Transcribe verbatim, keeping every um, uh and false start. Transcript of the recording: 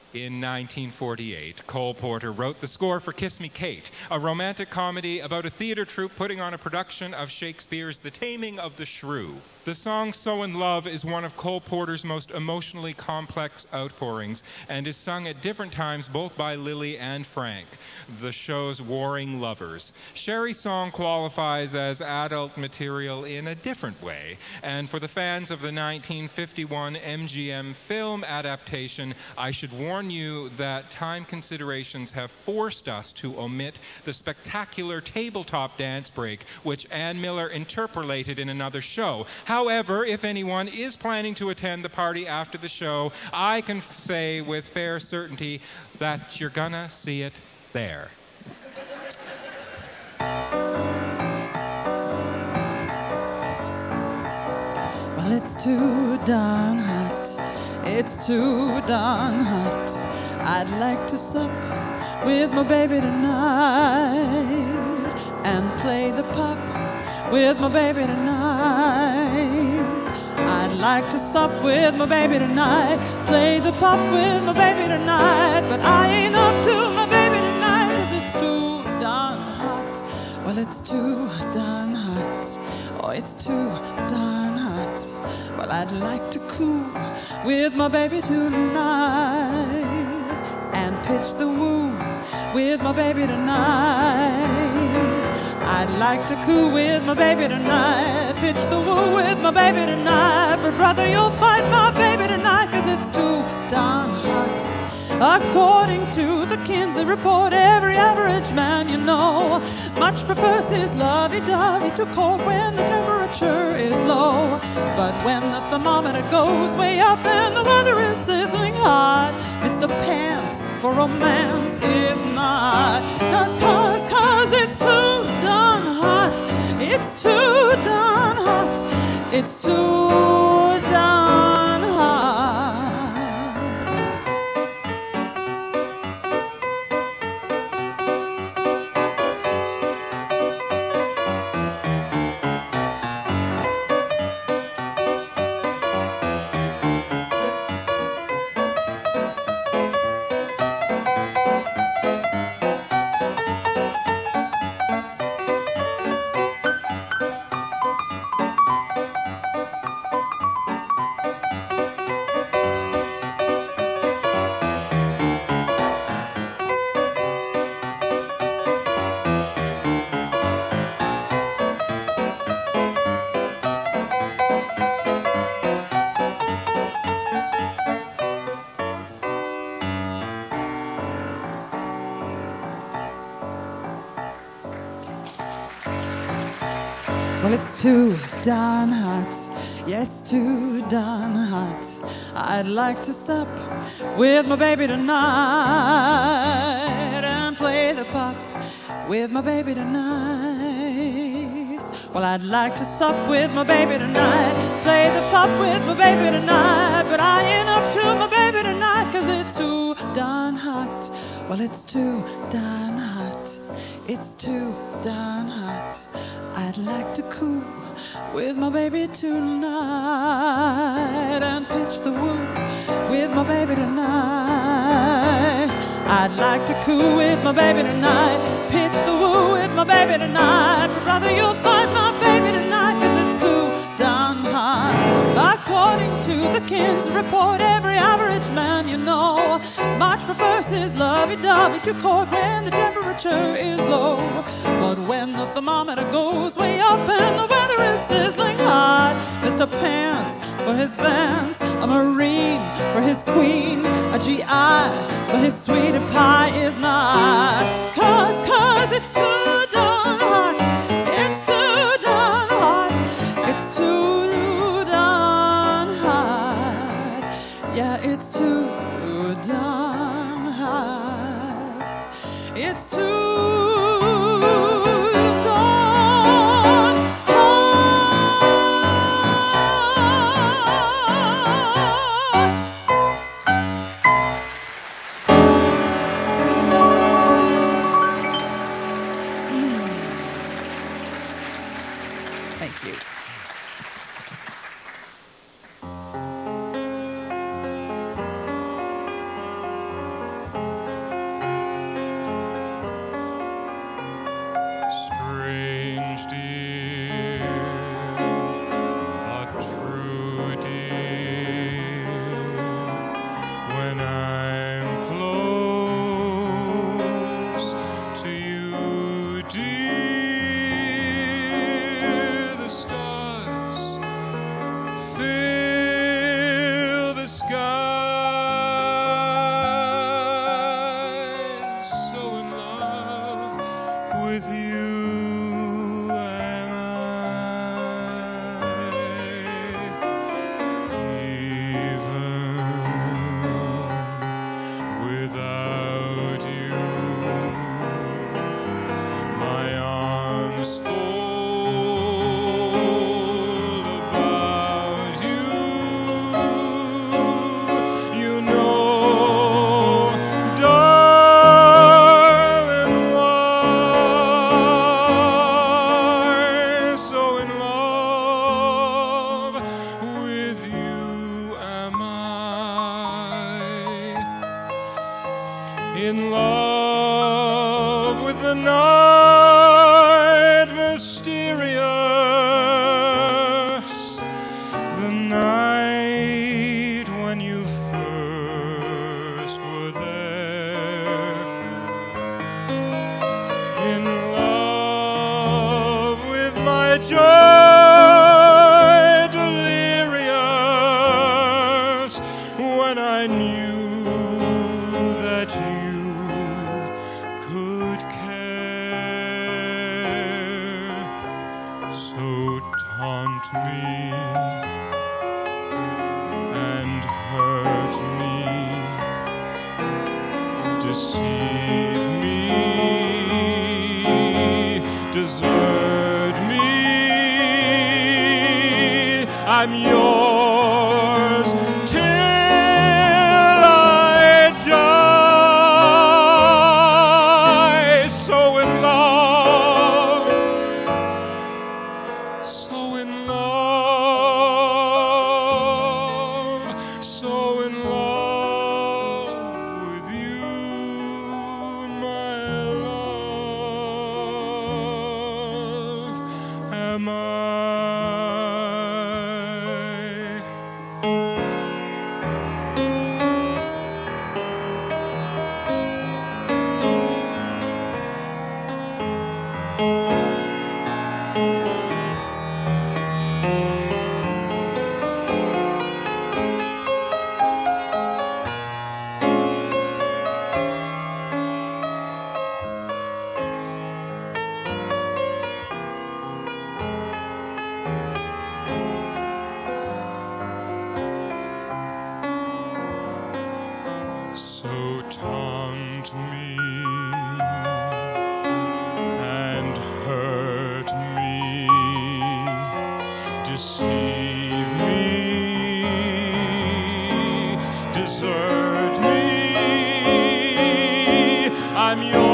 In nineteen forty-eight, Cole Porter wrote the score for Kiss Me Kate, a romantic comedy about a theater troupe putting on a production of Shakespeare's The Taming of the Shrew. The song So in Love is one of Cole Porter's most emotionally complex outpourings and is sung at different times both by Lily and Frank, the show's warring lovers. Sherry's song qualifies as adult material in a different way, and for the fans of the nineteen fifty-one M G M film adaptation, I should warn you that time considerations have forced us to omit the spectacular tabletop dance break which Ann Miller interpolated in another show. However, if anyone is planning to attend the party after the show, I can say with fair certainty that you're gonna see it there. Well, it's too darn hot. It's too darn hot. I'd like to sup with my baby tonight and play the pop with my baby tonight. I'd like to sup with my baby tonight, play the pop with my baby tonight, but I ain't up to my baby tonight 'cause it's too darn hot. Well, it's too darn hot. Oh, it's too darn hot. Well, I'd like to cool with my baby tonight and pitch the woo with my baby tonight. I'd like to coo with my baby tonight, pitch the woo with my baby tonight, but brother, you'll find my baby tonight 'cause it's too darn hot. According to the Kinsey report, every average man you know much prefers his lovey-dovey to cold when the temperature is low. But when the thermometer goes way up and the weather is sizzling hot, Mister Pants for romance is not. Cause, cause, cause it's too darn hot. It's too darn hot. It's too darn hot. Well, it's too darn hot. Yes, too darn hot. I'd like to sup with my baby tonight and play the pop with my baby tonight. Well, I'd like to sup with my baby tonight, play the pop with my baby tonight, but I ain't up to my baby tonight 'cause it's too darn hot. Well, it's too darn hot. It's too darn hot. I'd like to cool with my baby tonight and pitch the woo with my baby tonight. I'd like to cool with my baby tonight, pitch the woo with my baby tonight, but brother, you'll find my baby tonight 'cause it's too darn hot. According to the Kinsey report, every average man you know much prefers his lovey-dovey to cold when the temperature is low. But when the thermometer goes way up and the weather is sizzling hot, Mister Pants for his bands, a Marine for his queen, a G I for his sweetie pie is not. Cause, cause it's too darn hot. It's too darn hot. It's too darn hot. Yeah, it's too darn hot. It's too in love with the night, mysterious, the night when you first were there, in love with my joy, delirious, when I knew that you could care. So taunt me and hurt me, deceive me, desert me. I'm yours till I die. So in love, so in love, so in love with you, my love, am I. So taunt me and hurt me, deceive me, desert me. I'm yours.